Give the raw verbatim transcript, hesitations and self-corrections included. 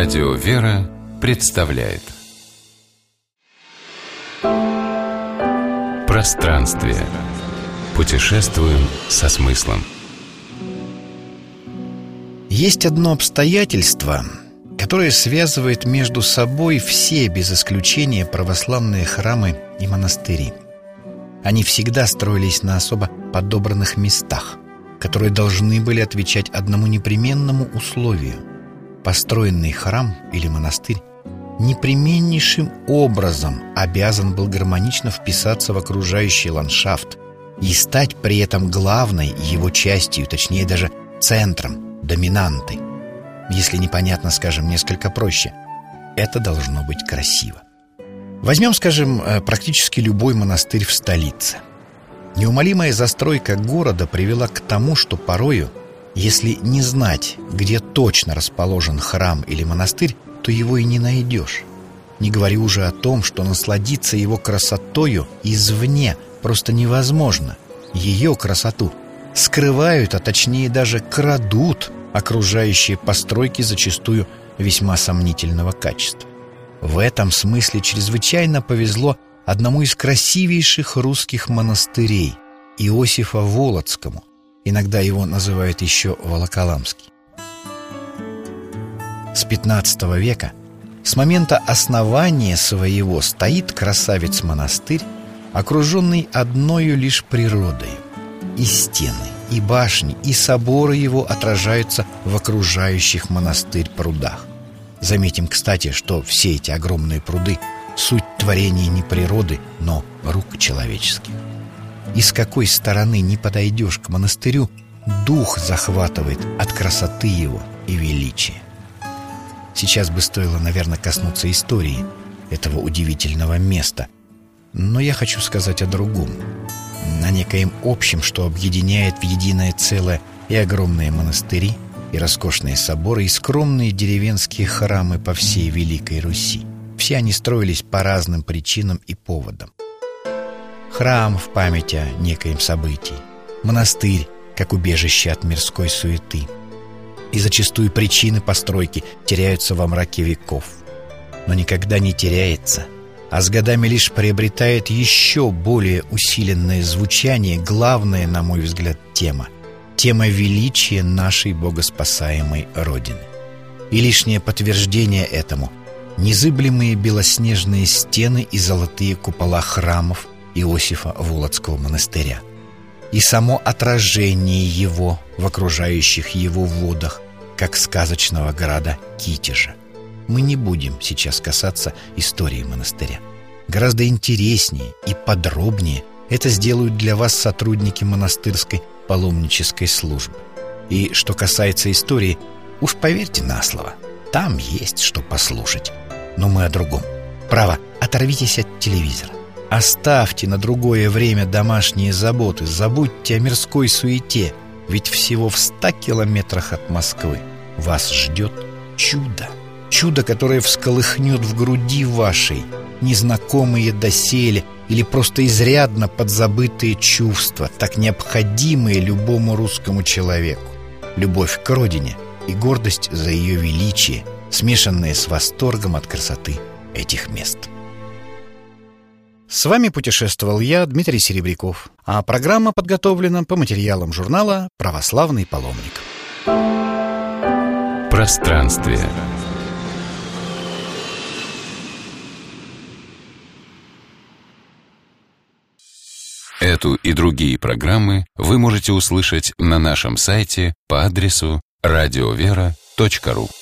Радио «Вера» представляет Пространствие. Путешествуем со смыслом. Есть одно обстоятельство, которое связывает между собой все, без исключения, православные храмы и монастыри. Они всегда строились на особо подобранных местах, которые должны были отвечать одному непременному условию. Построенный храм или монастырь непременнейшим образом обязан был гармонично вписаться в окружающий ландшафт и стать при этом главной его частью, точнее даже центром, доминантой. Если непонятно, скажем несколько проще, это должно быть красиво. Возьмем, скажем, практически любой монастырь в столице. Неумолимая застройка города привела к тому, что порою, если не знать, где точно расположен храм или монастырь, то его и не найдешь. Не говорю уже о том, что насладиться его красотою извне просто невозможно. Ее красоту скрывают, а точнее даже крадут окружающие постройки, зачастую весьма сомнительного качества. В этом смысле чрезвычайно повезло одному из красивейших русских монастырей – Иосифа Волоцкому. Иногда его называют еще Волоколамский. С пятнадцатого века, с момента основания своего, стоит красавец-монастырь, окруженный одною лишь природой. И стены, и башни, и соборы его отражаются в окружающих монастырь прудах. Заметим, кстати, что все эти огромные пруды – суть творения не природы, но рук человеческих. И с какой стороны ни подойдешь к монастырю, дух захватывает от красоты его и величия. Сейчас бы стоило, наверное, коснуться истории этого удивительного места. Но я хочу сказать о другом. О некоем общем, что объединяет в единое целое и огромные монастыри, и роскошные соборы, и скромные деревенские храмы по всей Великой Руси. Все они строились по разным причинам и поводам. Храм в память о некоем событии, монастырь как убежище от мирской суеты. И зачастую причины постройки теряются во мраке веков. Но никогда не теряется, а с годами лишь приобретает еще более усиленное звучание главная, на мой взгляд, тема – тема величия нашей богоспасаемой Родины. И лишнее подтверждение этому – незыблемые белоснежные стены и золотые купола храмов Иосифа Волоцкого монастыря, и само отражение его в окружающих его водах, как сказочного града Китежа. Мы не будем сейчас касаться истории монастыря. Гораздо интереснее и подробнее это сделают для вас сотрудники монастырской паломнической службы. И что касается истории, уж поверьте на слово, там есть что послушать. Но мы о другом. Право, оторвитесь от телевизора. Оставьте на другое время домашние заботы, забудьте о мирской суете, ведь всего в ста километрах от Москвы вас ждет чудо. Чудо, которое всколыхнет в груди вашей незнакомые доселе или просто изрядно подзабытые чувства, так необходимые любому русскому человеку. Любовь к родине и гордость за ее величие, смешанные с восторгом от красоты этих мест. С вами путешествовал я, Дмитрий Серебряков, а программа подготовлена по материалам журнала «Православный паломник». Пространствие. Эту и другие программы вы можете услышать на нашем сайте по адресу радиовера точка ру.